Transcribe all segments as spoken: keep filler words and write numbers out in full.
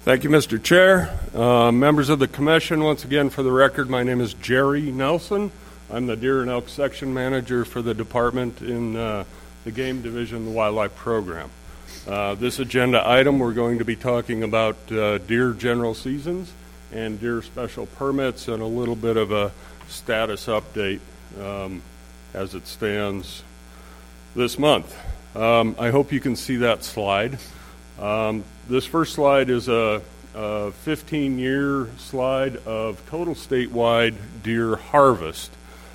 Thank you, Mister Chair. Uh, members of the Commission, once again, for the record, my name is Jerry Nelson. I'm the Deer and Elk Section Manager for the department in uh, the Game Division, the Wildlife Program. Uh, this agenda item, we're going to be talking about uh, deer general seasons and deer special permits and a little bit of a status update um, as it stands this month. Um, I hope you can see that slide. Um, this first slide is a fifteen-year slide of total statewide deer harvest.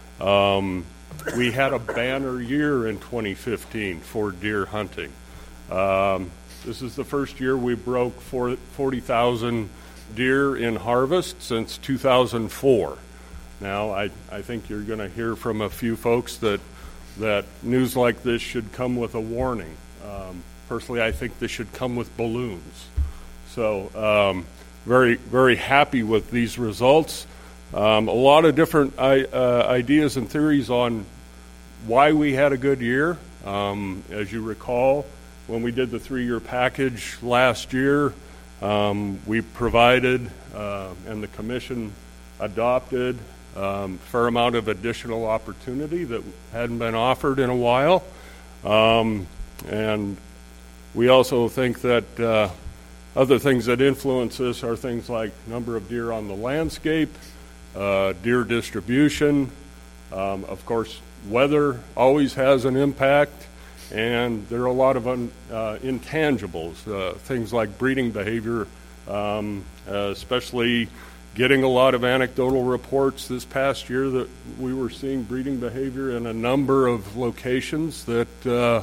Um, we had a banner year in twenty fifteen for deer hunting. Um, this is the first year we broke forty thousand deer in harvest since two thousand four. Now, I, I think you're going to hear from a few folks that that news like this should come with a warning. Um, personally, I think this should come with balloons. So, um, very, very happy with these results. Um, a lot of different I, uh, ideas and theories on why we had a good year. Um, as you recall, when we did the three-year package last year, um, we provided uh, and the Commission adopted um, a fair amount of additional opportunity that hadn't been offered in a while. Um, and we also think that uh, other things that influence this are things like number of deer on the landscape, uh, deer distribution, um, of course, weather always has an impact, and there are a lot of un, uh, intangibles, uh, things like breeding behavior, um, uh, especially getting a lot of anecdotal reports this past year that we were seeing breeding behavior in a number of locations that uh,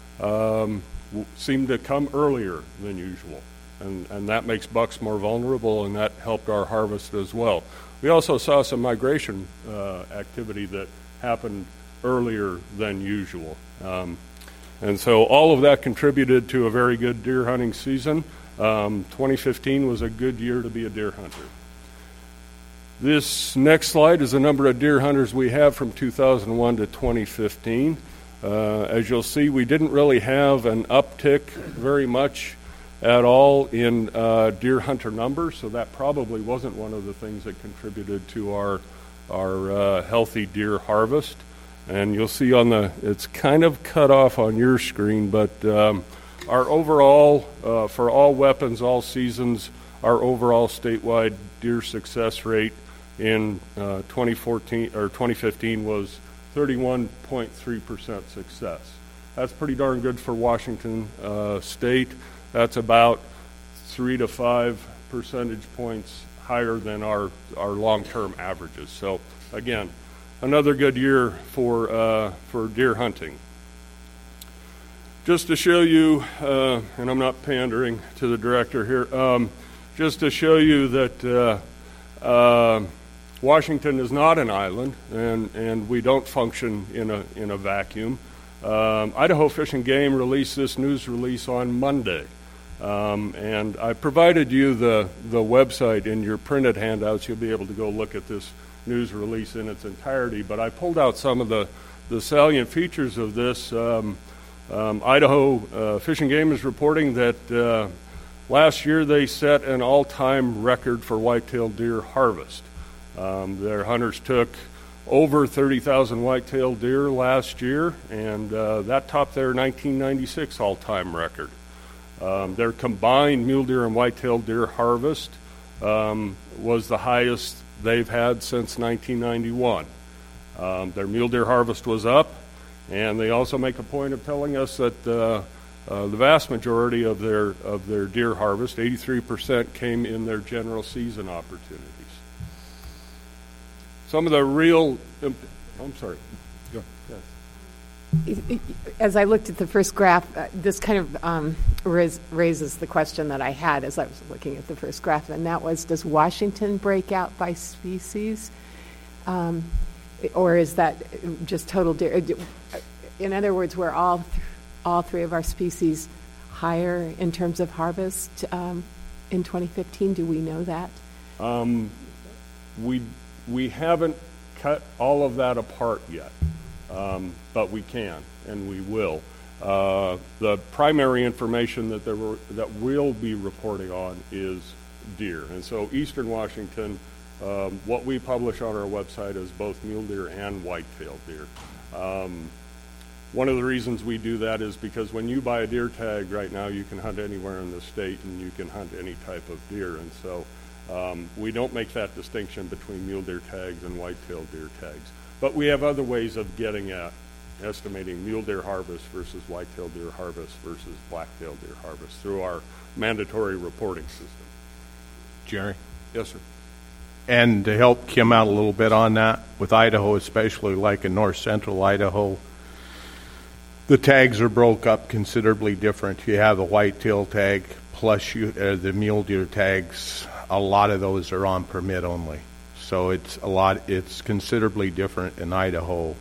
um, seemed to come earlier than usual. And, and that makes bucks more vulnerable, and that helped our harvest as well. We also saw some migration uh, activity that happened earlier than usual. Um, and so all of that contributed to a very good deer hunting season. Um, twenty fifteen was a good year to be a deer hunter. This next slide is the number of deer hunters we have from two thousand one to twenty fifteen. Uh, as you'll see, we didn't really have an uptick very much at all in uh, deer hunter numbers, so that probably wasn't one of the things that contributed to our our uh, healthy deer harvest. And you'll see on the, it's kind of cut off on your screen, but um, our overall, uh, for all weapons, all seasons, our overall statewide deer success rate in uh, twenty fourteen or twenty fifteen was thirty-one point three percent success. That's pretty darn good for Washington uh, State. That's about three to five percentage points higher than our, our long-term averages. So again, another good year for uh, for deer hunting. Just to show you, uh, and I'm not pandering to the director here, um, just to show you that uh, uh, Washington is not an island, and, and we don't function in a in a vacuum. Um, Idaho Fish and Game released this news release on Monday. Um, and I provided you the, the website in your printed handouts. You'll be able to go look at this news release in its entirety. But I pulled out some of the, the salient features of this. Um, um, Idaho uh, Fish and Game is reporting that uh, last year they set an all-time record for white-tailed deer harvest. Um, their hunters took over thirty thousand white-tailed deer last year, and uh, that topped their nineteen ninety-six all-time record. Um, their combined mule deer and white-tailed deer harvest um, was the highest they've had since nineteen ninety-one. Um, their mule deer harvest was up, and they also make a point of telling us that uh, uh, the vast majority of their of their deer harvest, eighty-three percent, came in their general season opportunities. Some of the real, imp- I'm sorry. Go. Yes. As I looked at the first graph, uh, this kind of um, rais- raises the question that I had as I was looking at the first graph, and that was, does Washington break out by species? Um, or is that just total deer? In other words, were all, th- all three of our species higher in terms of harvest um, in twenty fifteen? Do we know that? Um, we, we haven't cut all of that apart yet. Um, but we can, and we will. Uh, the primary information that there were, that we'll be reporting on is deer. And so Eastern Washington, um, what we publish on our website is both mule deer and white-tailed deer. Um, one of the reasons we do that is because when you buy a deer tag right now, you can hunt anywhere in the state and you can hunt any type of deer. And so um, we don't make that distinction between mule deer tags and white-tailed deer tags. But we have other ways of getting at estimating mule deer harvest versus white-tailed deer harvest versus black-tailed deer harvest through our mandatory reporting system. Jerry? Yes, sir. And to help Kim out a little bit on that, with Idaho, especially like in north central Idaho, the tags are broke up considerably different. You have the white-tail tag plus you, uh, the mule deer tags. A lot of those are on permit only. So it's a lot, it's considerably different in Idaho.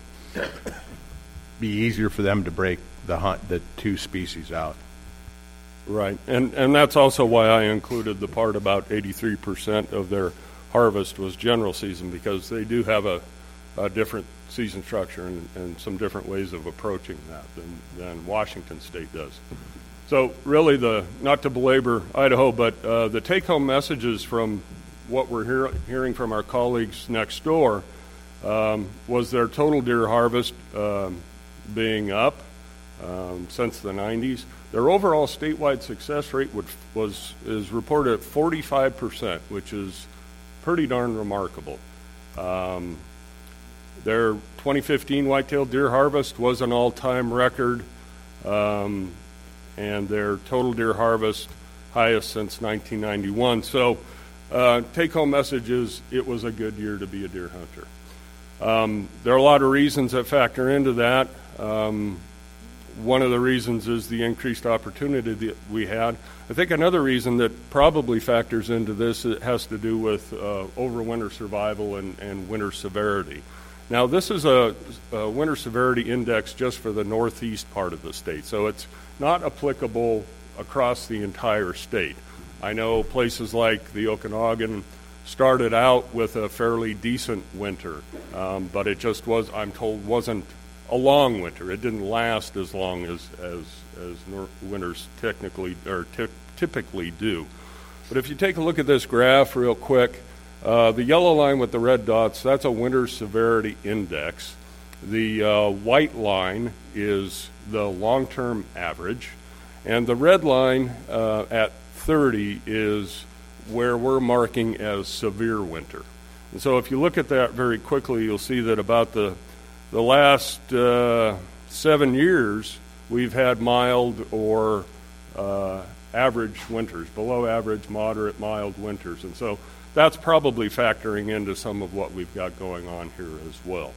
Be easier for them to break the hunt, the two species out. Right, and and that's also why I included the part about eighty-three percent of their harvest was general season, because they do have a, a different season structure and, and some different ways of approaching that than, than Washington State does. So really, the not to belabor Idaho, but uh, the take-home messages from what we're hear, hearing from our colleagues next door um, was their total deer harvest um, being up um, since the nineties. Their overall statewide success rate would, was is reported at forty-five percent, which is pretty darn remarkable. Um, their twenty fifteen white-tailed deer harvest was an all-time record, um, and their total deer harvest highest since nineteen ninety-one. So uh, take-home message is it was a good year to be a deer hunter. Um, there are a lot of reasons that factor into that. Um, one of the reasons is the increased opportunity that we had. I think another reason that probably factors into this, it has to do with uh, overwinter survival and, and winter severity. Now, this is a, a winter severity index just for the northeast part of the state, so it's not applicable across the entire state. I know places like the Okanagan started out with a fairly decent winter, um, but it just was, I'm told, wasn't a long winter. It didn't last as long as as as nor- winters technically or t- typically do. But if you take a look at this graph real quick, uh, the yellow line with the red dots, that's a winter severity index. The uh, white line is the long-term average, and the red line uh, at thirty is where we're marking as severe winter. And so if you look at that very quickly, you'll see that about the the last uh, seven years, we've had mild or uh, average winters, below average, moderate, mild winters. And so that's probably factoring into some of what we've got going on here as well.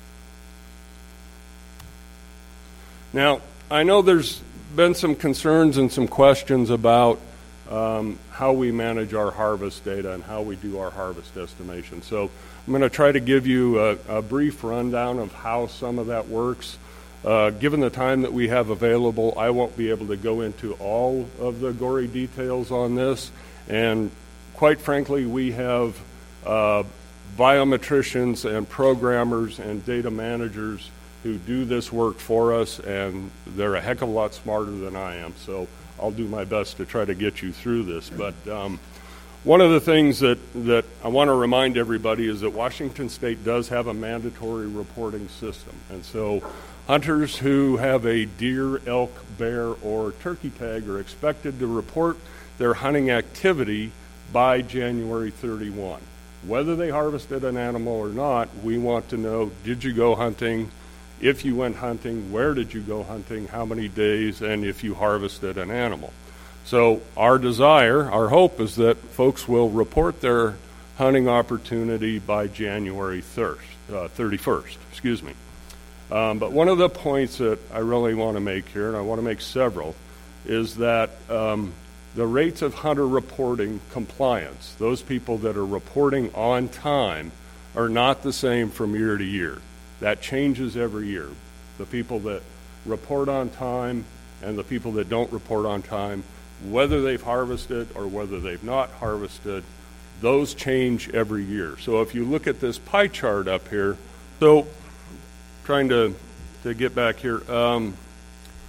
Now, I know there's been some concerns and some questions about um, how we manage our harvest data and how we do our harvest estimation. So I'm going to try to give you a, a brief rundown of how some of that works. Uh, given the time that we have available, I won't be able to go into all of the gory details on this. And quite frankly, we have uh, biometricians and programmers and data managers who do this work for us, and they're a heck of a lot smarter than I am. So I'll do my best to try to get you through this. But um, one of the things that, that I want to remind everybody is that Washington State does have a mandatory reporting system. And so hunters who have a deer, elk, bear, or turkey tag are expected to report their hunting activity by January thirty-first. Whether they harvested an animal or not, we want to know, did you go hunting? If you went hunting, where did you go hunting? How many days? And if you harvested an animal. So our desire, our hope is that folks will report their hunting opportunity by January thirty-first. Excuse me. Um, but one of the points that I really want to make here, and I want to make several, is that um, the rates of hunter reporting compliance, those people that are reporting on time, are not the same from year to year. That changes every year. The people that report on time and the people that don't report on time, whether they've harvested or whether they've not harvested, those change every year. So if you look at this pie chart up here, so trying to, to get back here, um,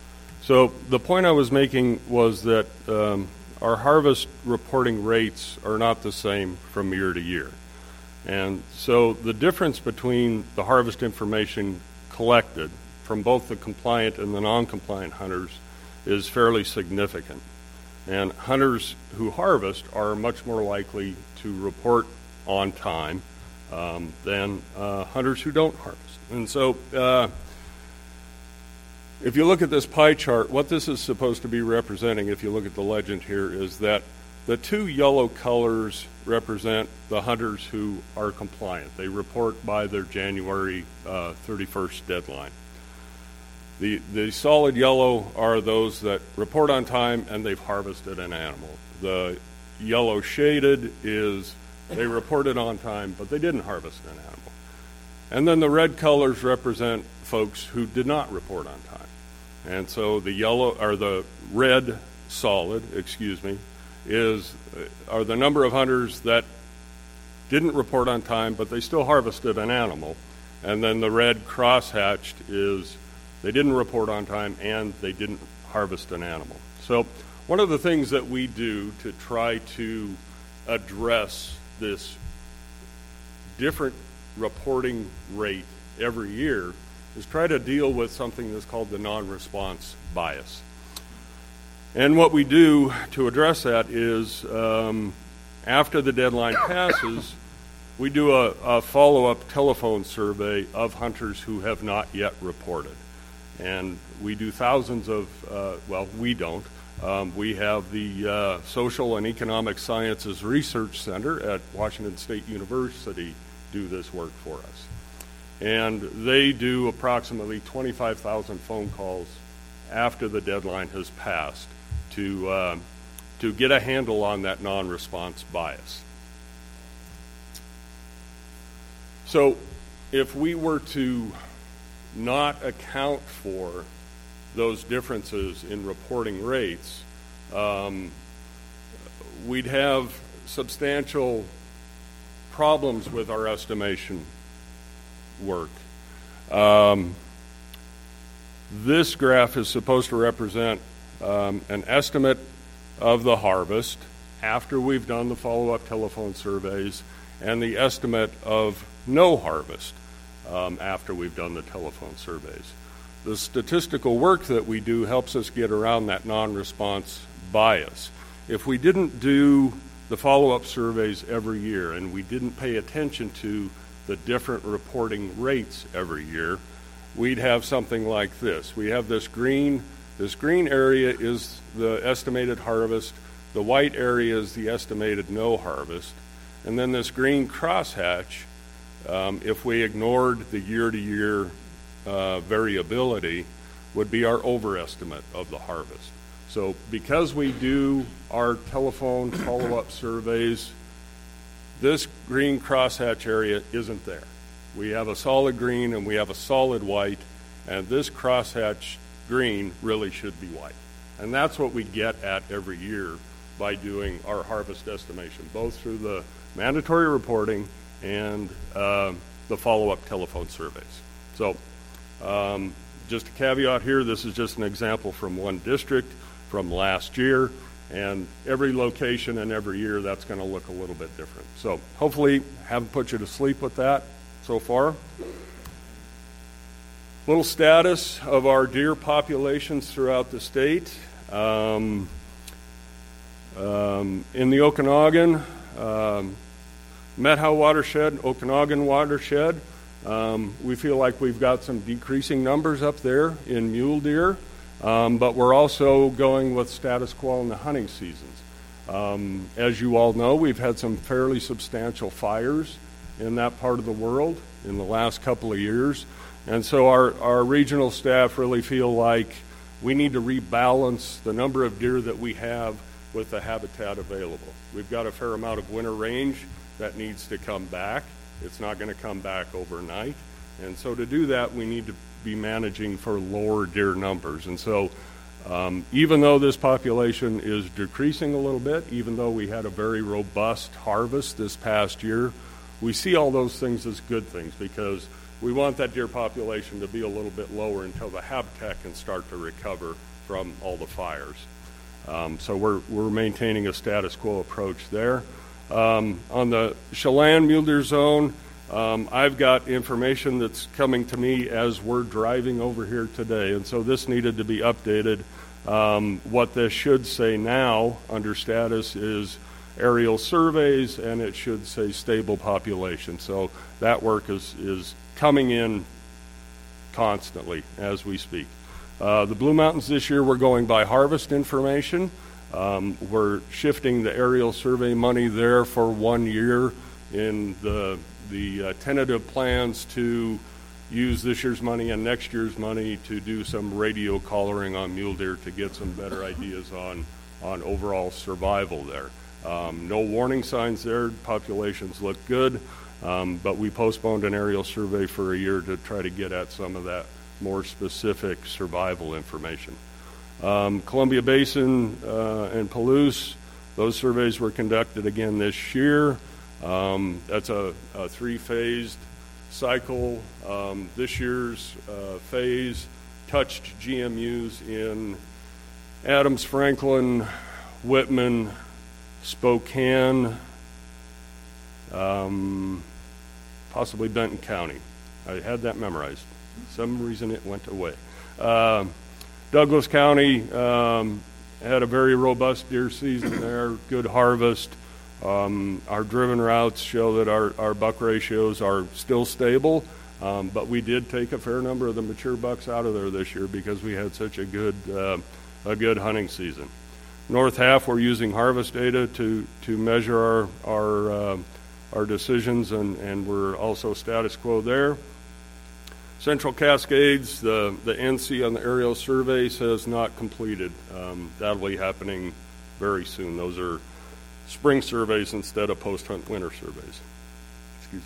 So the point I was making was that um, our harvest reporting rates are not the same from year to year. And so the difference between the harvest information collected from both the compliant and the non-compliant hunters is fairly significant. And hunters who harvest are much more likely to report on time um, than uh, hunters who don't harvest. And so uh, if you look at this pie chart, what this is supposed to be representing, if you look at the legend here, is that the two yellow colors represent the hunters who are compliant. They report by their January uh, thirty-first deadline. The, the solid yellow are those that report on time and they've harvested an animal. The yellow shaded is they reported on time, but they didn't harvest an animal. And then the red colors represent folks who did not report on time. And so the yellow, or the red solid, excuse me, is are the number of hunters that didn't report on time, but they still harvested an animal. And then the red crosshatched is they didn't report on time and they didn't harvest an animal. So one of the things that we do to try to address this different reporting rate every year is try to deal with something that's called the non-response bias. And what we do to address that is um, after the deadline passes, we do a, a follow-up telephone survey of hunters who have not yet reported. And we do thousands of, uh, well, we don't. Um, we have the uh, Social and Economic Sciences Research Center at Washington State University do this work for us. And they do approximately twenty-five thousand phone calls after the deadline has passed to, uh, to get a handle on that non-response bias. So if we were to not account for those differences in reporting rates, um, we'd have substantial problems with our estimation work. Um, this graph is supposed to represent um, an estimate of the harvest after we've done the follow-up telephone surveys and the estimate of no harvest Um, after we've done the telephone surveys. The statistical work that we do helps us get around that non-response bias. If we didn't do the follow-up surveys every year and we didn't pay attention to the different reporting rates every year, we'd have something like this. We have this green, this green area is the estimated harvest, the white area is the estimated no harvest, and then this green crosshatch, Um, if we ignored the year-to-year uh, variability, would be our overestimate of the harvest. So because we do our telephone follow-up surveys, this green crosshatch area isn't there. We have a solid green and we have a solid white, and this crosshatch green really should be white. And that's what we get at every year by doing our harvest estimation, both through the mandatory reporting and uh, the follow-up telephone surveys. So um, just a caveat here, this is just an example from one district from last year, and every location and every year that's going to look a little bit different. So hopefully haven't put you to sleep with that so far. Little status of our deer populations throughout the state. Um, um, in the Okanagan, um, Methow watershed, Okanagan watershed, um, we feel like we've got some decreasing numbers up there in mule deer, um, but we're also going with status quo in the hunting seasons. Um, as you all know, we've had some fairly substantial fires in that part of the world in the last couple of years, and so our, our regional staff really feel like we need to rebalance the number of deer that we have with the habitat available. We've got a fair amount of winter range that needs to come back. It's not going to come back overnight. And so to do that, we need to be managing for lower deer numbers. And so um, even though this population is decreasing a little bit, even though we had a very robust harvest this past year, we see all those things as good things because we want that deer population to be a little bit lower until the habitat can start to recover from all the fires. Um, so we're we're maintaining a status quo approach there. Um, on the Chelan mule deer zone, um, I've got information that's coming to me as we're driving over here today, and so this needed to be updated. Um, what this should say now under status is aerial surveys, and it should say stable population. So that work is, is coming in constantly as we speak. Uh, the Blue Mountains this year, we're going by harvest information. Um, we're shifting the aerial survey money there for one year in the, the uh, tentative plans to use this year's money and next year's money to do some radio collaring on mule deer to get some better ideas on, on overall survival there. Um, no warning signs there. Populations look good, um, but we postponed an aerial survey for a year to try to get at some of that more specific survival information. Um, Columbia Basin uh, and Palouse, those surveys were conducted again this year. Um, that's a, a three-phased cycle. Um, this year's uh, phase touched G M Us in Adams, Franklin, Whitman, Spokane, um, possibly Benton County. I had that memorized. For some reason it went away. Uh, Douglas County um, had a very robust deer season there, good harvest. Um, our driven routes show that our, our buck ratios are still stable, um, but we did take a fair number of the mature bucks out of there this year because we had such a good uh, a good hunting season. North half, we're using harvest data to to measure our our uh, our decisions, and, and we're also status quo there. Central Cascades, the the N C on the aerial survey says not completed. Um, that'll be happening very soon. Those are spring surveys instead of post-hunt winter surveys. Excuse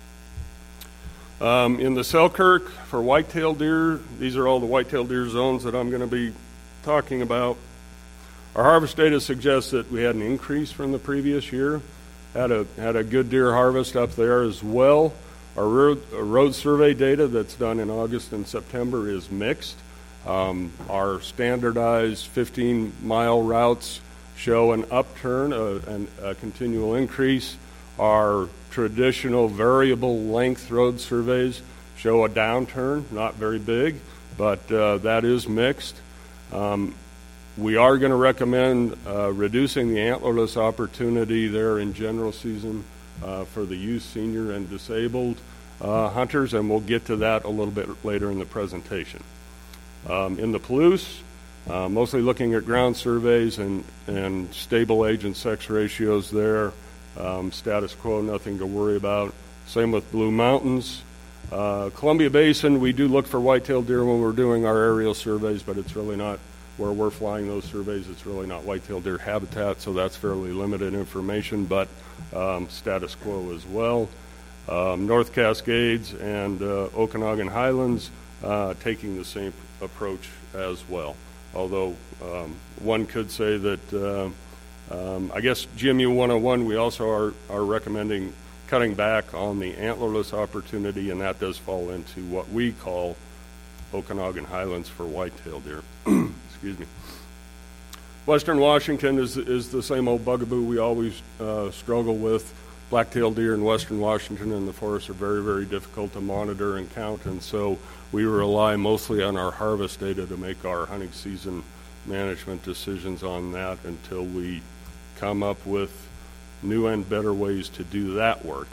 me. Um, in the Selkirk for whitetail deer, these are all the whitetail deer zones that I'm going to be talking about. Our harvest data suggests that we had an increase from the previous year. Had a had a good deer harvest up there as well. Our road, our road survey data that's done in August and September is mixed. Um, our standardized fifteen mile routes show an upturn, a, an, a continual increase. Our traditional variable length road surveys show a downturn, not very big, but uh, that is mixed. Um, we are going to recommend uh, reducing the antlerless opportunity there in general season uh, for the youth, senior, and disabled uh, hunters, and we'll get to that a little bit later in the presentation. Um, in the Palouse, Uh, mostly looking at ground surveys and, and stable age and sex ratios there. Um, status quo, nothing to worry about. Same with Blue Mountains. Uh, Columbia Basin, we do look for whitetail deer when we're doing our aerial surveys, but it's really not where we're flying those surveys. It's really not whitetail deer habitat, so that's fairly limited information, but um, status quo as well. Um, North Cascades and uh, Okanagan Highlands uh, taking the same approach as well. Although um, one could say that, uh, um, I guess G M U one oh one, we also are, are recommending cutting back on the antlerless opportunity, and that does fall into what we call Okanagan Highlands for whitetail deer. Excuse me. Western Washington is is the same old bugaboo we always uh, struggle with. Black-tailed deer in western Washington and the forests are very, very difficult to monitor and count, and so we rely mostly on our harvest data to make our hunting season management decisions on that until we come up with new and better ways to do that work.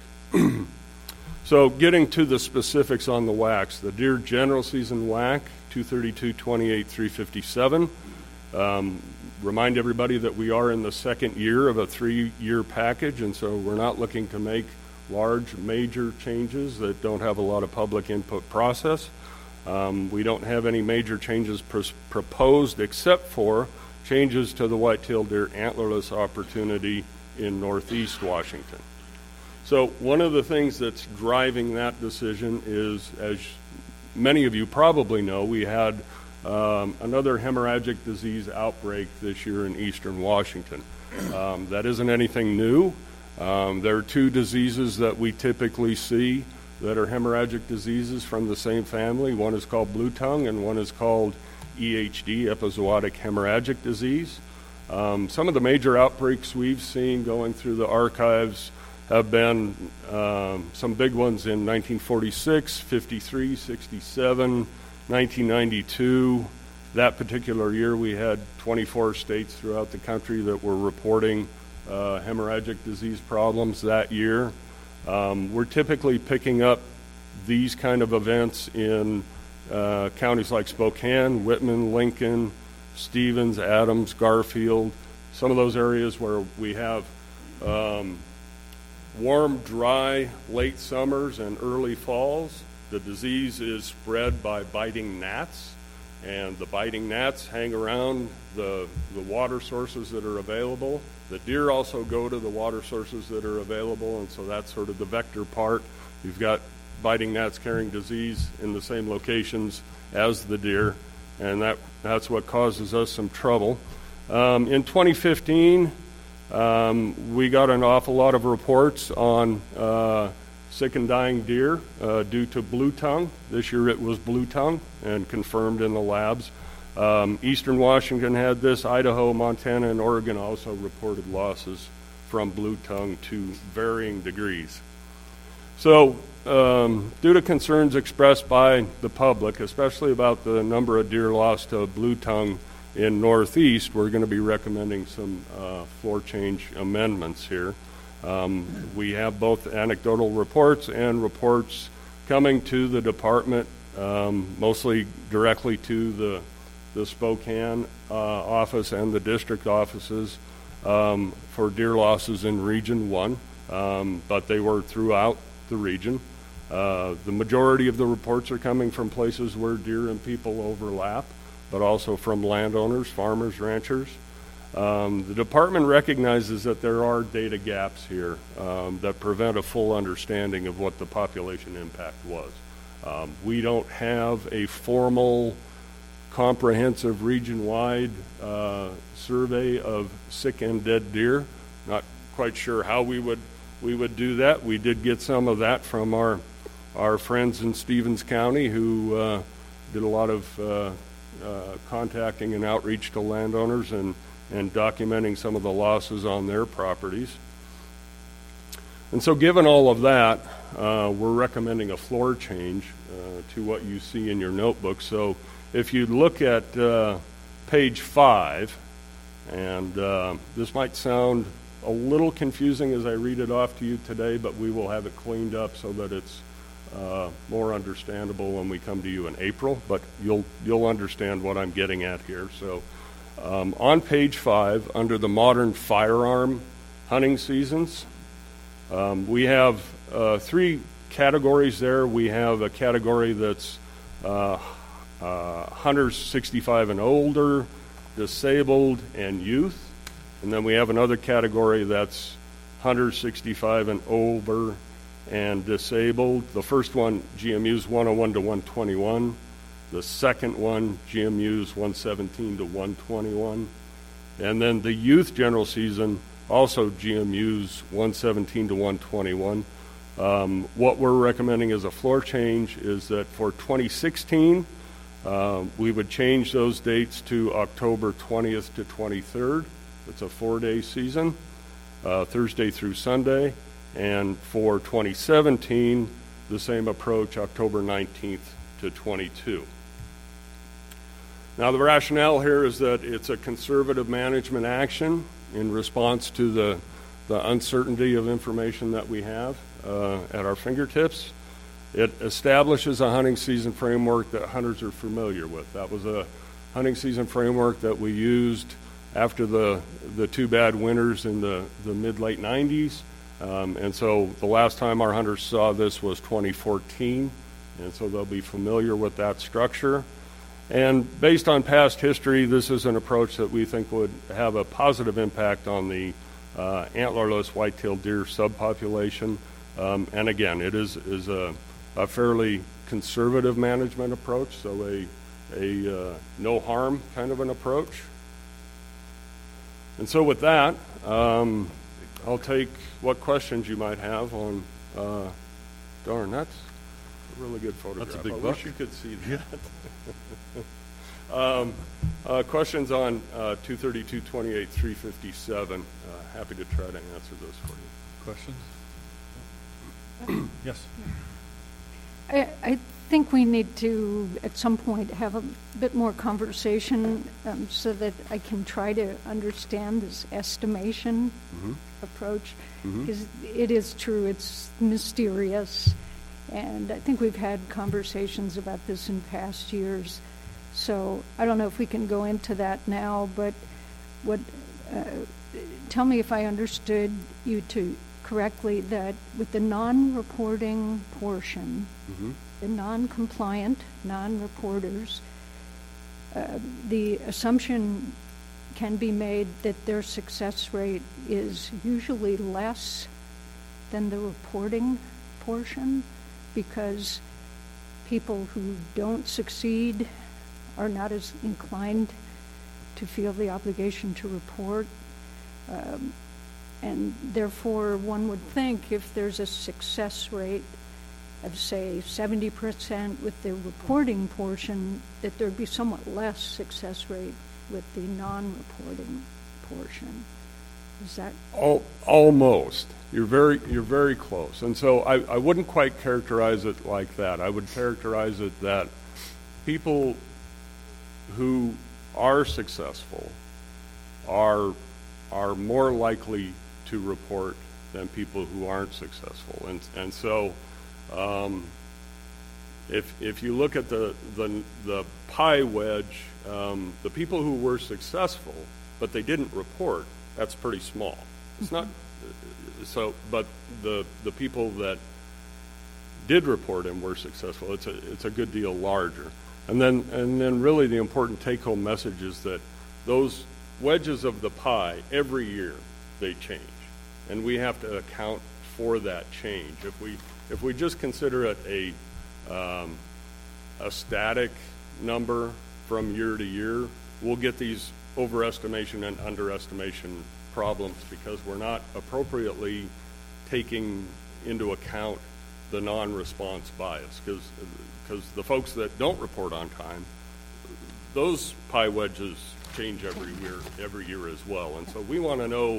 So getting to the specifics on the W A Cs, the deer general season W A C, two thirty-two, twenty-eight, three fifty-seven. Um, remind everybody that we are in the second year of a three-year package, and so we're not looking to make large, major changes that don't have a lot of public input process. Um, we don't have any major changes pr- proposed except for changes to the white-tailed deer antlerless opportunity in northeast Washington. So one of the things that's driving that decision is, as many of you probably know, we had Um, another hemorrhagic disease outbreak this year in eastern Washington. Um, that isn't anything new. Um, there are two diseases that we typically see that are hemorrhagic diseases from the same family. One is called blue tongue and one is called E H D, epizootic hemorrhagic disease. Um, some of the major outbreaks we've seen going through the archives have been um, some big ones in nineteen forty-six, fifty-three, sixty-seven, nineteen ninety-two. That particular year, we had twenty-four states throughout the country that were reporting uh, hemorrhagic disease problems that year. Um, we're typically picking up these kind of events in uh, counties like Spokane, Whitman, Lincoln, Stevens, Adams, Garfield, some of those areas where we have um, warm, dry, late summers and early falls. The disease is spread by biting gnats, and the biting gnats hang around the, the water sources that are available. The deer also go to the water sources that are available, and so that's sort of the vector part. You've got biting gnats carrying disease in the same locations as the deer, and that, that's what causes us some trouble. Um, in twenty fifteen, um, we got an awful lot of reports on uh, sick and dying deer uh, due to blue tongue. This year it was blue tongue and confirmed in the labs. Um, Eastern Washington had this. Idaho, Montana, and Oregon also reported losses from blue tongue to varying degrees. So um, due to concerns expressed by the public, especially about the number of deer lost to blue tongue in Northeast, we're going to be recommending some uh, floor change amendments here. Um, we have both anecdotal reports and reports coming to the department, um, mostly directly to the, the Spokane uh, office and the district offices um, for deer losses in Region one, um, but they were throughout the region. Uh, the majority of the reports are coming from places where deer and people overlap, but also from landowners, farmers, ranchers. Um, the department recognizes that there are data gaps here um, that prevent a full understanding of what the population impact was. Um, we don't have a formal, comprehensive, region-wide uh, survey of sick and dead deer. Not quite sure how we would we would do that. We did get some of that from our our friends in Stevens County who uh, did a lot of uh, uh, contacting and outreach to landowners and and documenting some of the losses on their properties. And so given all of that, uh, we're recommending a floor change uh, to what you see in your notebook. So if you look at uh, page five, and uh, this might sound a little confusing as I read it off to you today, but we will have it cleaned up so that it's uh, more understandable when we come to you in April, but you'll, you'll understand what I'm getting at here. So Um, on page five, under the modern firearm hunting seasons, um, we have uh, three categories there. We have a category that's uh, uh, hunters sixty-five and older, disabled, and youth. And then we have another category that's hunters sixty-five and older and disabled. The first one, G M Us one oh one to one twenty-one. The second one, G M Us one seventeen to one twenty-one. And then the youth general season, also G M Us one seventeen to one twenty-one. Um, what we're recommending as a floor change is that for twenty sixteen, uh, we would change those dates to October twentieth to twenty-third. It's a four-day season, uh, Thursday through Sunday. And for twenty seventeen, the same approach, October nineteenth to twenty-two. Now, the rationale here is that it's a conservative management action in response to the, the uncertainty of information that we have uh, at our fingertips. It establishes a hunting season framework that hunters are familiar with. That was a hunting season framework that we used after the, the two bad winters in the, the mid-late nineties. Um, and so the last time our hunters saw this was twenty fourteen, and so they'll be familiar with that structure. And based on past history, this is an approach that we think would have a positive impact on the uh, antlerless white-tailed deer subpopulation. Um, and again, it is, is a, a fairly conservative management approach, so a, a uh, no-harm kind of an approach. And so with that, um, I'll take what questions you might have on, uh, darn, that's a really good photograph. That's a big I buck. wish you could see that. Um, uh, questions on uh, two thirty-two twenty-eight, three fifty-seven. Uh, happy to try to answer those for you. Questions? Yes. I, I think we need to, at some point, have a bit more conversation um, so that I can try to understand this estimation Mm-hmm. approach. Mhm. Because it is true, it's mysterious, and I think we've had conversations about this in past years. So I don't know if we can go into that now, but what, uh, tell me if I understood you to correctly, that with the non-reporting portion, Mm-hmm. the non-compliant, non-reporters, uh, the assumption can be made that their success rate is usually less than the reporting portion, because people who don't succeed are not as inclined to feel the obligation to report. Um, and therefore, one would think if there's a success rate of, say, seventy percent with the reporting portion, that there'd be somewhat less success rate with the non-reporting portion. Is that? Al- almost. You're very, you're very close. And so I, I wouldn't quite characterize it like that. I would characterize it that people who are successful are are more likely to report than people who aren't successful. And and so um, if if you look at the the, the pie wedge, um, the people who were successful but they didn't report, that's pretty small. It's not so, but the the people that did report and were successful, it's a it's a good deal larger. And then and then really the important take-home message is that those wedges of the pie, every year they change, and we have to account for that change. If we if we just consider it a um, a static number from year to year, we'll get these overestimation and underestimation problems because we're not appropriately taking into account the non-response bias, because because the folks that don't report on time, those pie wedges change every year every year as well. And so we want to know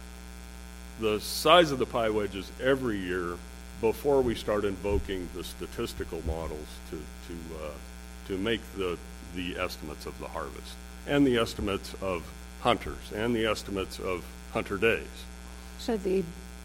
the size of the pie wedges every year before we start invoking the statistical models to to uh, to make the the estimates of the harvest and the estimates of hunters and the estimates of hunter days. So the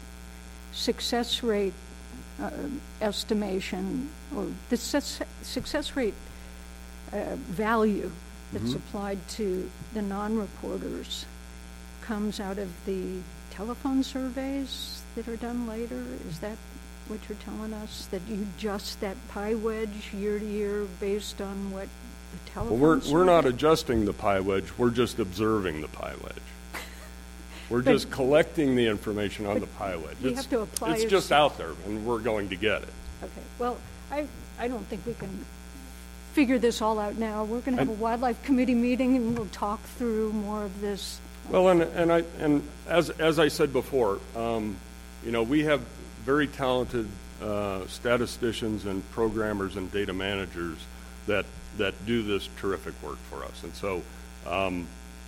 success rate uh, estimation, or the su- success rate uh, value that's Mhm. applied to the non-reporters comes out of the telephone surveys that are done later? Is that what you're telling us? That you adjust that pie wedge year to year based on what the Well, telephone we're we're not survey- adjusting the pie wedge. We're just observing the pie wedge. We're But- just collecting the information on the pie wedge. you It's- have to apply It's it- just out there, and we're going to get it. Okay, well, I, I don't think we can figure this all out now. We're going to have a And- wildlife committee meeting, and we'll talk through more of this. Well, and and I and as as I said before, um, you know, we have very talented uh, statisticians and programmers and data managers that that do this terrific work for us, and so um,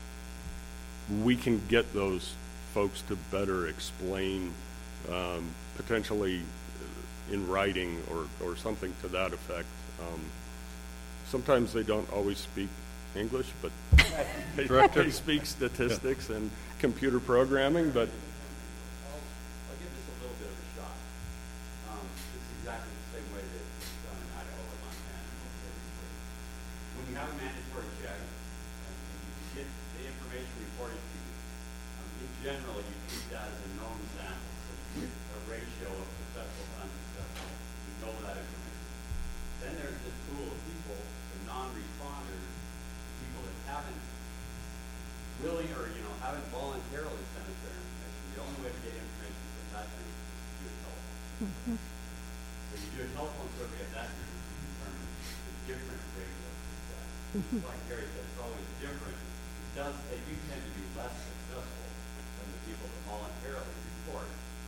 we can get those folks to better explain, um, potentially in writing or or something to that effect. Um, sometimes they don't always speak English, but they, they speak statistics and computer programming. But I'll, I'll give this a little bit of a shot. Um, this is exactly the same way that it's done in Idaho or Montana and most every state. When you have a mandatory check and, and you get the information reported to you, um, in general you treat that as a known sample. So you get a ratio of successful to unsuccessful. You know that information. Then there's this pool of people, the non-responders, people that haven't willing or, you know, haven't voluntarily sent us their information. The only way to get information from that thing is to do a telephone. So you do a telephone survey of that group to determine the different rate of success. Like Gary said, it's always different. It does, they do tend to be less successful than the people that voluntarily report.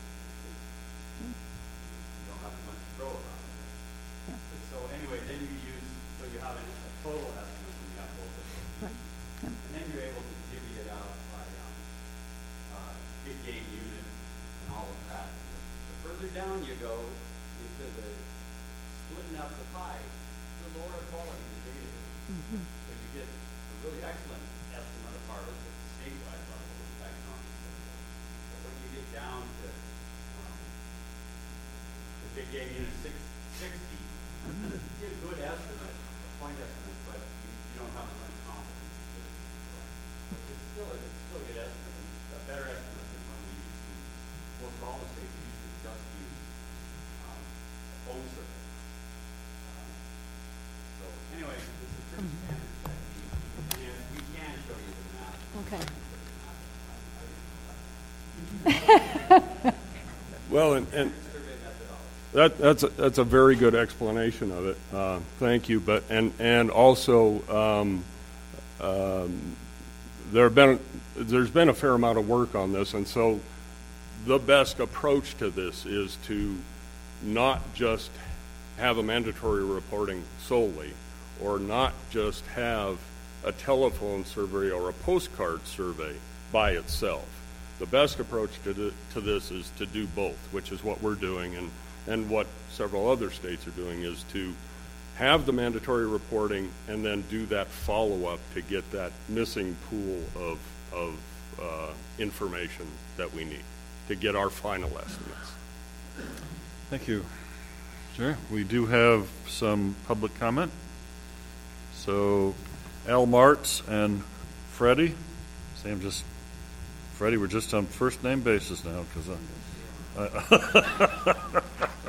You don't have as much to throw around. But so anyway, then you use, so you have a, a total estimate when you have both the down you go into the splitting up the pie, the lower quality the data is. Mm-hmm. So you get a really excellent estimate of harvest at the statewide level with taxonomy and so forth. But when you get down to, um, if they gave you a six, sixty, you get a good estimate, a point estimate, but you, you don't have much confidence that it's correct. But it's still, a, it's still a good estimate, and a better estimate than when we used to, most all the states used to just use um, phone survey. Um, so anyway, this is pretty standard technique, and we can show you the math. Okay. Well, and, and that, that's a, that's a very good explanation of it. Uh, thank you. But and and also um, um, there have been there's been a fair amount of work on this, and so the best approach to this is to not just have a mandatory reporting solely, or not just have a telephone survey or a postcard survey by itself. The best approach to, the, to this is to do both, which is what we're doing, and, and what several other states are doing, is to have the mandatory reporting and then do that follow-up to get that missing pool of, of uh, information that we need to get our final estimates. Thank you. Sure. We do have some public comment. So Al Martz and Freddie. Sam just, Freddie, we're just on first name basis now because I, I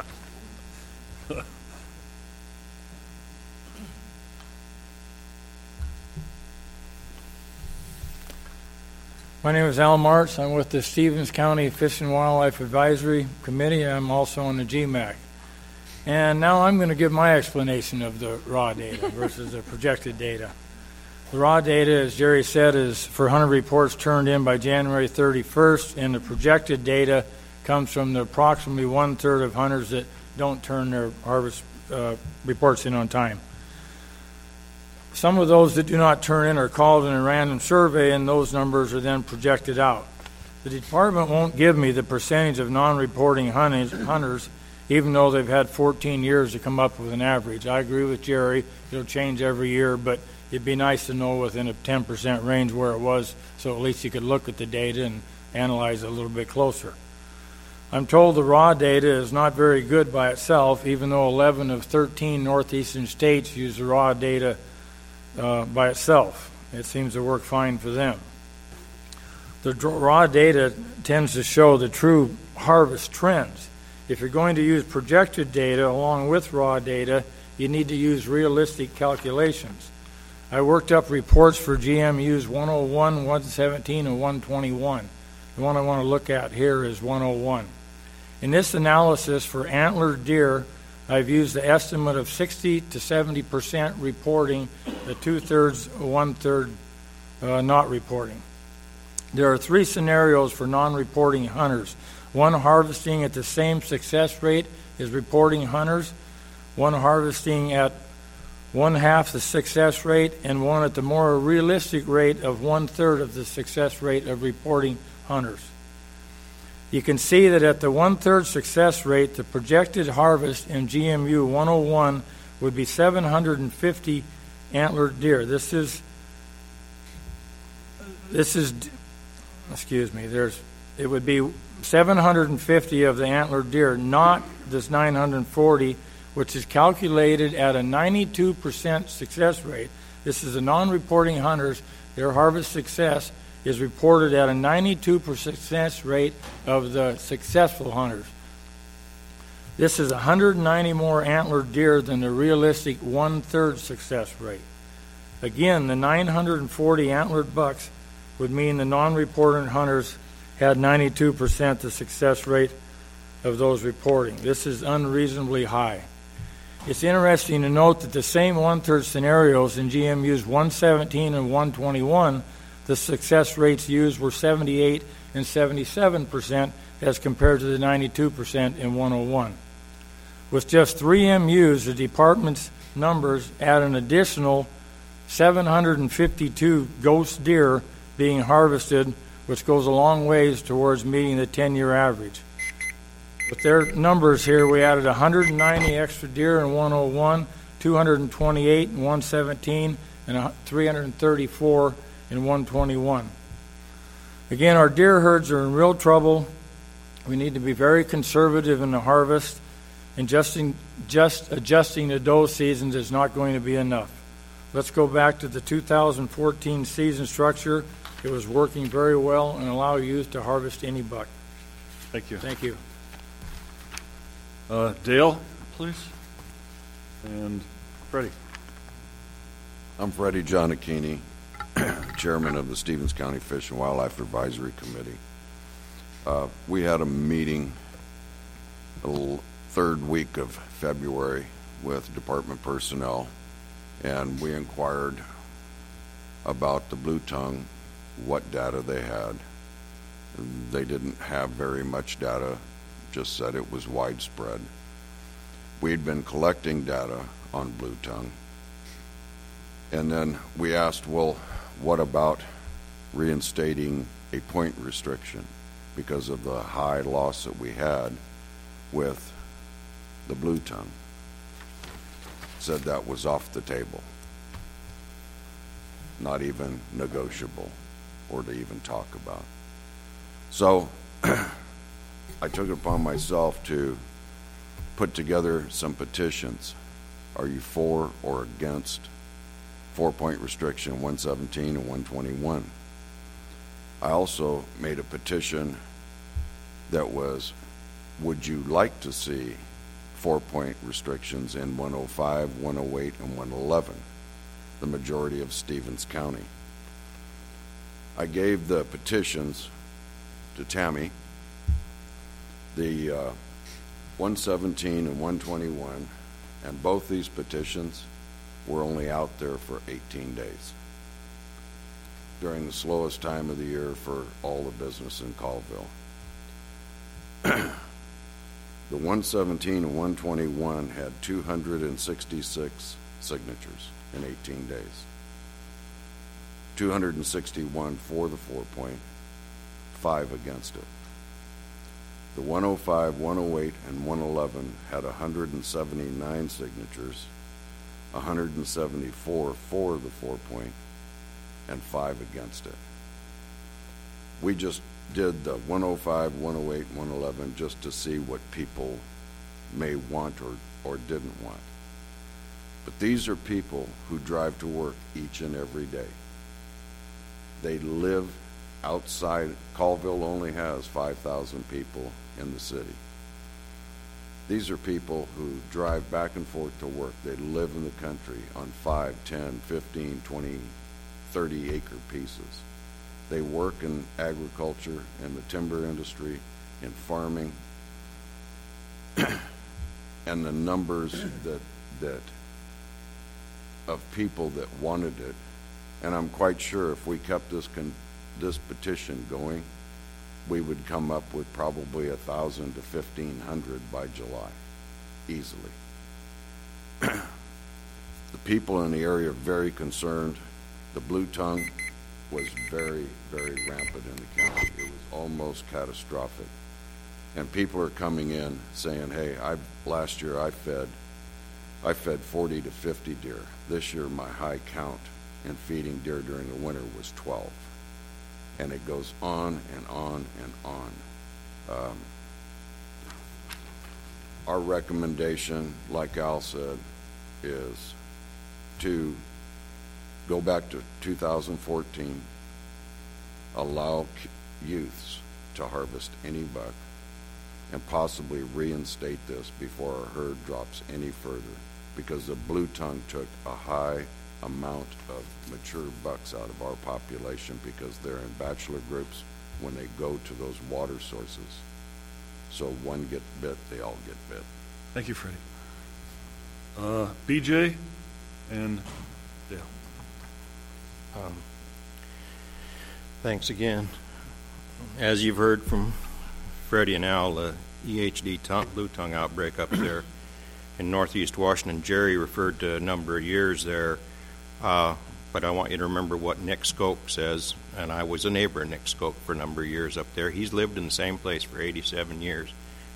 My name is Al Martz. I'm with the Stevens County Fish and Wildlife Advisory Committee. I'm also on the G MAC. And now I'm going to give my explanation of the raw data versus the projected data. The raw data, as Jerry said, is for hunter reports turned in by January thirty-first, and the projected data comes from the approximately one-third of hunters that don't turn their harvest uh, reports in on time. Some of those that do not turn in are called in a random survey, and those numbers are then projected out. The department won't give me the percentage of non-reporting hunters, even though they've had fourteen years to come up with an average. I agree with Jerry. It'll change every year, but it'd be nice to know within a ten percent range where it was, so at least you could look at the data and analyze it a little bit closer. I'm told the raw data is not very good by itself, even though eleven of thirteen northeastern states use the raw data uh, by itself. It seems to work fine for them. The raw data tends to show the true harvest trends. If you're going to use projected data along with raw data, you need to use realistic calculations. I worked up reports for G M Us one oh one, one seventeen, and one twenty-one. The one I want to look at here is one oh one. In this analysis for antlered deer, I've used the estimate of sixty to seventy percent reporting, the two-thirds, one-third uh, not reporting. There are three scenarios for non-reporting hunters. One harvesting at the same success rate as reporting hunters, one harvesting at one-half the success rate, and one at the more realistic rate of one-third of the success rate of reporting hunters. You can see that at the one-third success rate, the projected harvest in G M U one oh one would be seven hundred fifty antlered deer. This is, this is, excuse me, there's, it would be seven hundred fifty of the antlered deer, not this nine hundred forty, which is calculated at a ninety-two percent success rate. This is the non-reporting hunters. Their harvest success is reported at a ninety-two percent success rate of the successful hunters. This is one hundred ninety more antlered deer than the realistic one-third success rate. Again, the nine hundred forty antlered bucks would mean the non-reporting hunters had ninety-two percent the success rate of those reporting. This is unreasonably high. It's interesting to note that the same one-third scenarios in G M Us one seventeen and one twenty-one, the success rates used were seventy-eight and seventy-seven percent as compared to the ninety-two percent in one oh one. With just three M Us, the department's numbers add an additional seven hundred fifty-two ghost deer being harvested, which goes a long ways towards meeting the ten-year average. With their numbers here, we added one hundred ninety extra deer in one oh one, two hundred twenty-eight in one seventeen, and three hundred thirty-four in one twenty-one. Again, our deer herds are in real trouble. We need to be very conservative in the harvest, and just, in, just adjusting the doe seasons is not going to be enough. Let's go back to the two thousand fourteen season structure. It was working very well and allow youth to harvest any buck. Thank you. Thank you. Uh, Dale, please. And Freddie. I'm Freddie Giannichini, Chairman of the Stevens County Fish and Wildlife Advisory Committee. Uh, we had a meeting the third week of February with department personnel, and we inquired about the blue tongue, what data they had. They didn't have very much data, just said it was widespread. We'd been collecting data on blue tongue, and then we asked, well, what about reinstating a point restriction because of the high loss that we had with the blue tongue? Said that was off the table, not even negotiable or to even talk about. So I took it upon myself to put together some petitions. Are you for or against four-point restriction one seventeen and one twenty-one? I also made a petition that was, would you like to see four-point restrictions in one oh five, one oh eight, and one eleven, the majority of Stevens County? I gave the petitions to Tammy. The uh, one seventeen and one twenty-one, and both these petitions were only out there for eighteen days during the slowest time of the year for all the business in Colville. The one seventeen and one twenty-one had two hundred sixty-six signatures in eighteen days. two hundred sixty-one for the four point, five against it. The one oh five, one oh eight, and one eleven had one hundred seventy-nine signatures, one hundred seventy-four for the four point, and five against it. We just did the one oh five, one oh eight, one eleven just to see what people may want or, or didn't want. But these are people who drive to work each and every day. They live outside. Colville only has five thousand people in the city. These are people who drive back and forth to work. They live in the country on five, ten, fifteen, twenty, thirty acre pieces. They work in agriculture, in the timber industry, in farming. And the numbers that that of people that wanted it, and I'm quite sure if we kept this con- this petition going, we would come up with probably a thousand to fifteen hundred by July, easily. The people in the area are very concerned. The blue tongue was very, very rampant in the county. It was almost catastrophic. And people are coming in saying, hey, I last year I fed I fed forty to fifty deer. This year my high count in feeding deer during the winter was twelve. And it goes on and on and on. Um, our recommendation, like Al said, is to go back to two thousand fourteen, allow youths to harvest any buck, and possibly reinstate this before our herd drops any further, because the blue tongue took a high amount of mature bucks out of our population because they're in bachelor groups when they go to those water sources. So one gets bit, they all get bit. Thank you, Freddie. Uh, B J and Dale. Um, thanks again. As you've heard from Freddie and Al, the E H D tongue, blue tongue outbreak up there in northeast Washington, Jerry referred to a number of years there, uh, but I want you to remember what Nick Skoke says, and I was a neighbor of Nick Skoke for a number of years up there. He's lived in the same place for eighty-seven years,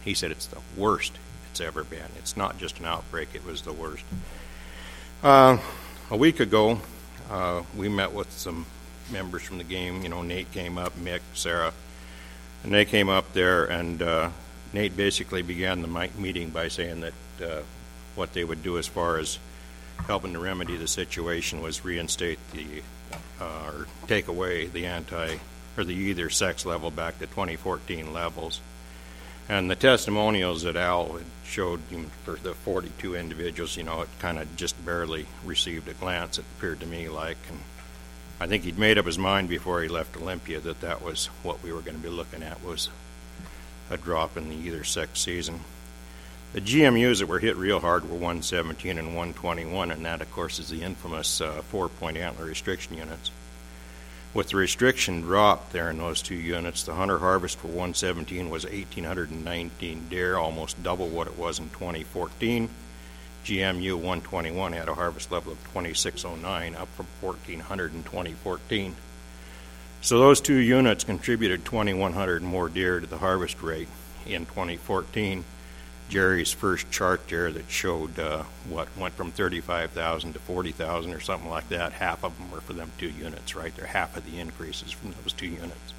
He said it's the worst it's ever been. It's not just an outbreak, it was the worst. Uh, a week ago, uh, we met with some members from the game. You know, Nate came up, Mick, Sarah, and they came up there, and uh, Nate basically began the mic- meeting by saying that uh, what they would do as far as helping to remedy the situation was reinstate the, uh, or take away the anti, or the either sex level back to twenty fourteen levels. And the testimonials that Al had showed for the forty-two individuals, you know, it kind of just barely received a glance, it appeared to me like. And I think he'd made up his mind before he left Olympia that that was what we were going to be looking at, was a drop in the either sex season. The G M Us that were hit real hard were one seventeen and one twenty-one, and that, of course, is the infamous uh, four-point antler restriction units. With the restriction drop there in those two units, the hunter harvest for one seventeen was one thousand eight hundred nineteen deer, almost double what it was in twenty fourteen. G M U one twenty-one had a harvest level of twenty-six oh nine, up from fourteen hundred in twenty fourteen. So those two units contributed twenty-one hundred more deer to the harvest rate in twenty fourteen. Jerry's first chart there that showed uh, what went from thirty-five thousand to forty thousand or something like that. Half of them were for them two units, right? They're half of the increases from those two units.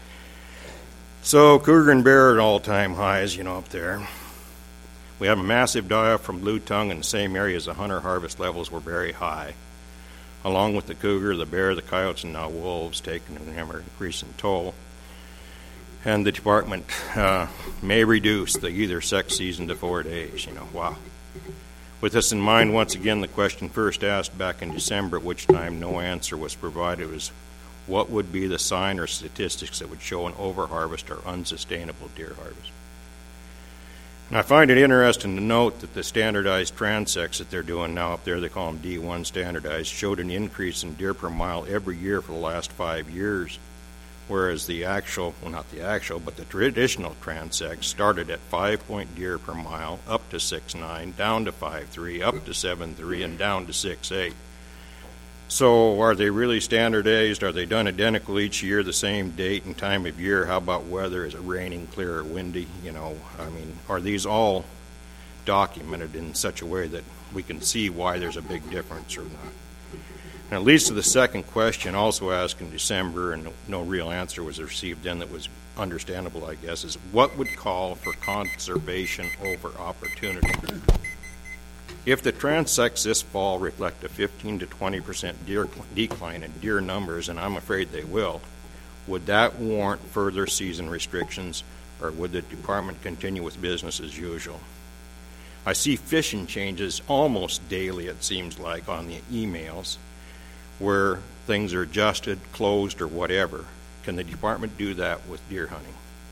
So cougar and bear are at all-time highs, you know, up there. We have a massive die-off from blue tongue in the same area as the hunter harvest levels were very high. Along with the cougar, the bear, the coyotes, and now wolves taking an ever-increasing toll. And the department uh, may reduce the either sex season to four days. You know, wow. With this in mind, once again, the question first asked back in December, at which time no answer was provided, was what would be the sign or statistics that would show an overharvest or unsustainable deer harvest? And I find it interesting to note that the standardized transects that they're doing now up there, they call them D one standardized, showed an increase in deer per mile every year for the last five years. Whereas the actual, well not the actual, but the traditional transect started at five point deer per mile, up to six nine, down to five three, up to seven three, and down to six eight. So are they really standardized? Are they done identical each year, the same date and time of year? How about weather? Is it raining, clear, or windy? You know, I mean, are these all documented in such a way that we can see why there's a big difference or not? And it leads to the second question, also asked in December, and no, no real answer was received then that was understandable, I guess, is what would call for conservation over opportunity? If the transects this fall reflect a fifteen to twenty percent deer decline in deer numbers, and I'm afraid they will, would that warrant further season restrictions, or would the department continue with business as usual? I see fishing changes almost daily, it seems like, on the emails, where things are adjusted, closed, or whatever. Can the department do that with deer hunting?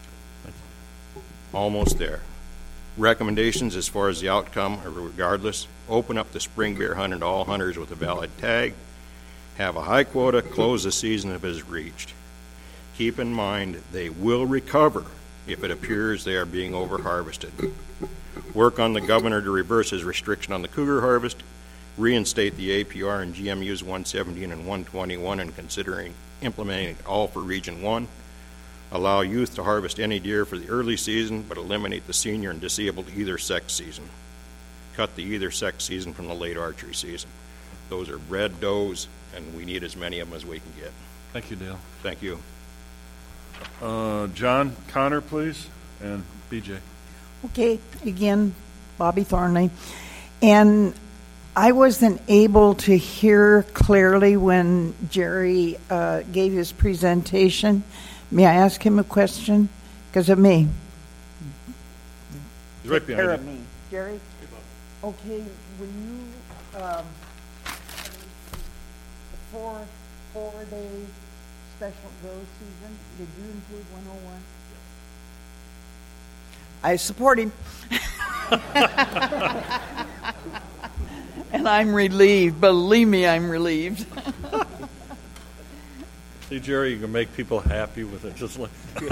Almost there. Recommendations as far as the outcome are regardless. Open up the spring bear hunting to all hunters with a valid tag. Have a high quota, close the season if it is reached. Keep in mind they will recover if it appears they are being over-harvested. Work on the governor to reverse his restriction on the cougar harvest. Reinstate the A P R and G M Us one seventeen and one twenty-one and considering implementing it all for Region one. Allow youth to harvest any deer for the early season, but eliminate the senior and disabled either sex season. Cut the either sex season from the late archery season. Those are bred does, and we need as many of them as we can get. Thank you, Dale. Thank you. Uh, John Connor, please, and B J. Okay, again, Bobby Thornley. And I wasn't able to hear clearly when Jerry uh, gave his presentation. May I ask him a question? Because of me. He's right Take care behind of you. me. Jerry? Okay, will you, um, the four, four-day special grow season, did you include one oh one? I support him. And I'm relieved. Believe me, I'm relieved. See, Jerry, you can make people happy with it, just like.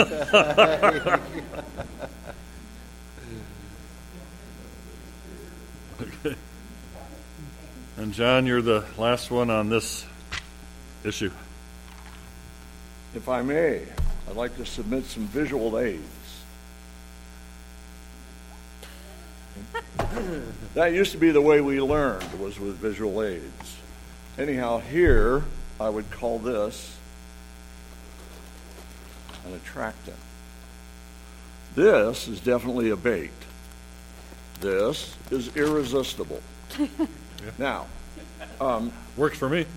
Okay. And John, you're the last one on this issue. If I may, I'd like to submit some visual aids. That used to be the way we learned, was with visual aids. Anyhow, here I would call this an attractant. This is definitely a bait. This is irresistible. Now, um, works for me.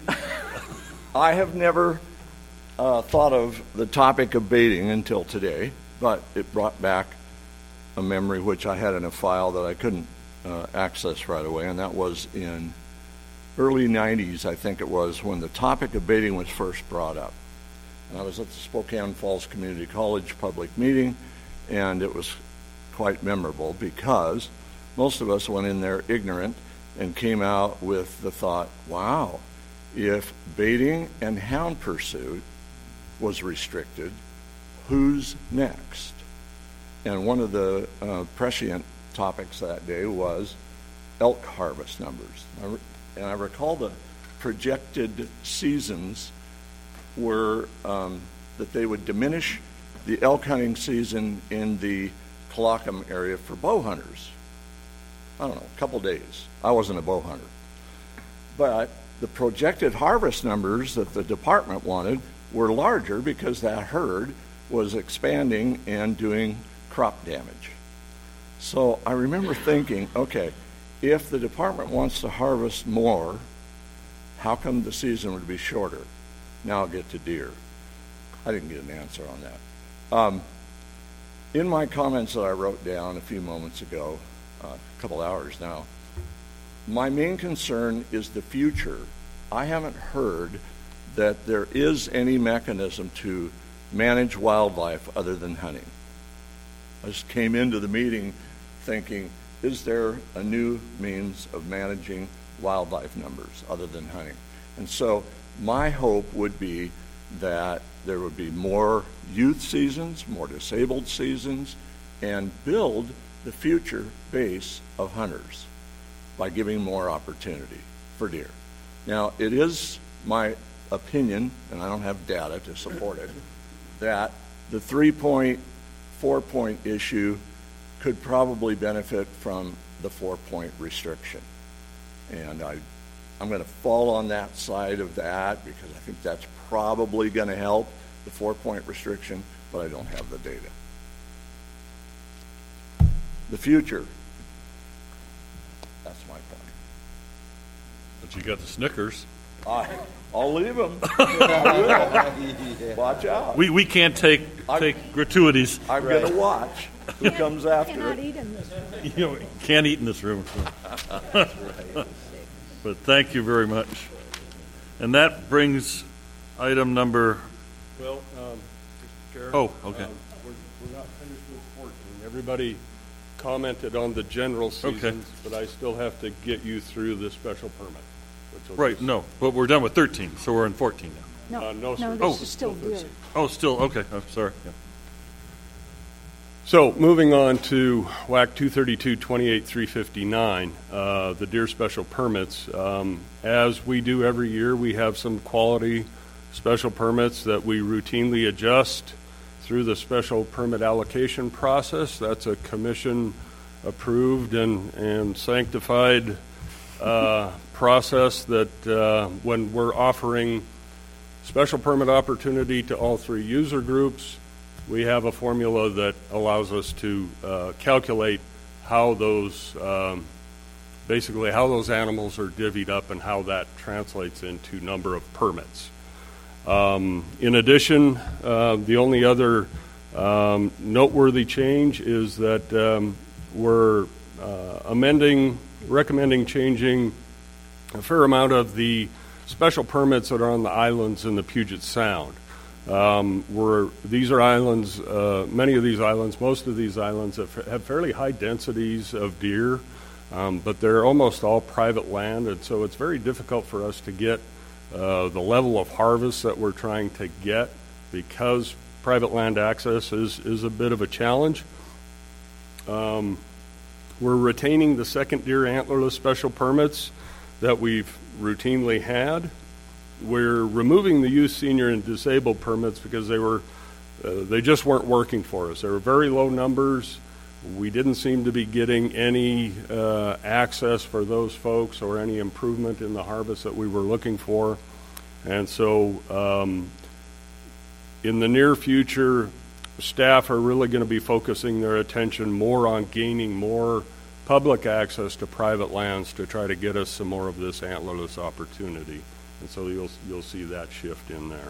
I have never uh, thought of the topic of baiting until today, but it brought back a memory which I had in a file that I couldn't uh, access right away, and that was in early nineties, I think it was, when the topic of baiting was first brought up. And I was at the Spokane Falls Community College public meeting, and it was quite memorable because most of us went in there ignorant and came out with the thought, wow, if baiting and hound pursuit was restricted, who's next? And one of the uh, prescient topics that day was elk harvest numbers. I re- and I recall the projected seasons were um, that they would diminish the elk hunting season in the Colocum area for bow hunters. I don't know, a couple days. I wasn't a bow hunter. But the projected harvest numbers that the department wanted were larger because that herd was expanding and doing crop damage. So I remember thinking, okay, if the department wants to harvest more, how come the season would be shorter? Now I'll get to deer. I didn't get an answer on that. Um, in my comments that I wrote down a few moments ago, uh, a couple hours now, my main concern is the future. I haven't heard that there is any mechanism to manage wildlife other than hunting. I just came into the meeting thinking, is there a new means of managing wildlife numbers other than hunting? And so my hope would be that there would be more youth seasons, more disabled seasons, and build the future base of hunters by giving more opportunity for deer. Now, it is my opinion, and I don't have data to support it, that the three-point, four-point issue could probably benefit from the four-point restriction. And I, I'm going to fall on that side of that because I think that's probably going to help the four-point restriction, but I don't have the data. The future, that's my point. But you got the Snickers. I, I'll leave them. Watch out. We we can't take take I'm, gratuities. I'm going to watch who comes after Cannot it. eat in this room. You know, can't eat in this room. But thank you very much. And that brings item number. Well, um, Mister Chair. Oh, okay. Um, we're, we're not finished with fourteen. Everybody commented on the general seasons, Okay. but I still have to get you through the special permit. which will Right, just- no, but we're done with thirteen, so we're in fourteen now. No, Uh, no, no, sir. this Oh. is still Still deer. Oh, still, okay, I'm sorry. Yeah. So, moving on to W A C two thirty-two twenty-eight three fifty-nine, uh, the deer special permits. Um, as we do every year, we have some quality special permits that we routinely adjust through the special permit allocation process. That's a commission-approved and, and sanctified uh, process that uh, when we're offering special permit opportunity to all three user groups, we have a formula that allows us to uh, calculate how those, um, basically how those animals are divvied up and how that translates into number of permits. Um, in addition, uh, the only other um, noteworthy change is that um, we're uh, amending, recommending changing a fair amount of the special permits that are on the islands in the Puget Sound. Um, we're, these are islands, uh, many of these islands, most of these islands have, have fairly high densities of deer, um, but they're almost all private land, and so it's very difficult for us to get uh, the level of harvest that we're trying to get because private land access is, is a bit of a challenge. Um, we're retaining the second deer antlerless special permits that we've routinely had. We're removing the youth, senior, and disabled permits because they were, uh, they just weren't working for us. They were very low numbers. we didn't seem to be getting any uh, access for those folks or any improvement in the harvest that we were looking for. And so um, in the near future, staff are really going to be focusing their attention more on gaining more public access to private lands to try to get us some more of this antlerless opportunity. And so you'll you'll see that shift in there.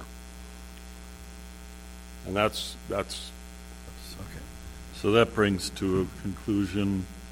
And that's that's Okay. So that brings to a conclusion